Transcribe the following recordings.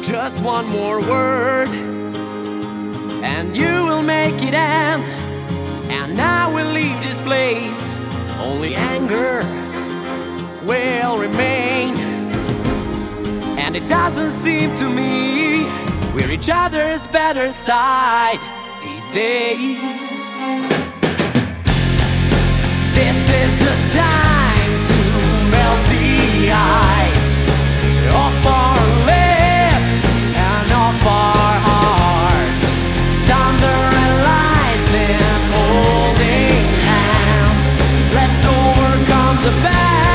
Just one more word, and you will make it end. And I will leave this place. Only anger will remain. And it doesn't seem to me we're each other's better side these days. This is the time to melt the ice off our lips and off our hearts. Thunder and lightning holding hands. Let's overcome the past.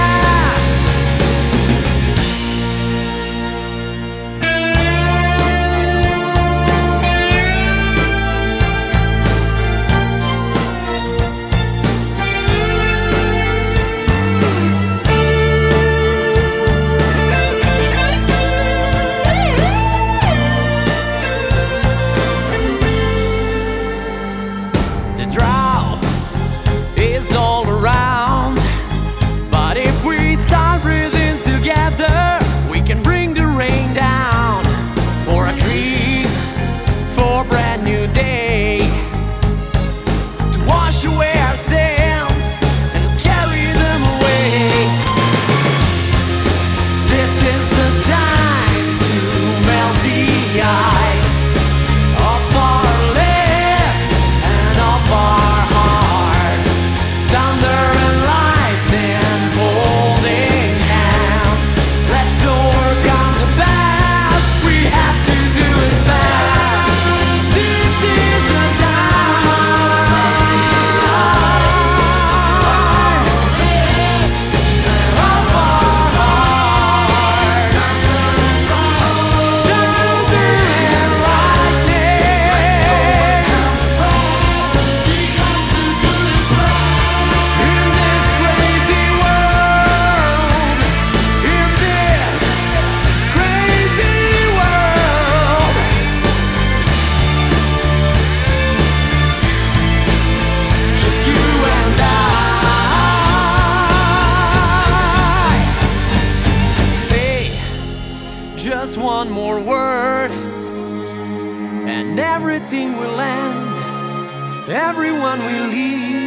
The drought is all around, but if we start breathing together, we can bring the rain down. For a dream, for a brand new day, to wash away our sins and carry them away. This is the time to melt the ice off our lips and off our hearts. Thunder and lightning holding hands. Let's overcome the past. We have to do it fast. This is the time of our hearts. Thunder and lightning. In this crazy world, in this crazy world, just you and I. Say just one more word, and everything will end. Everyone will leave.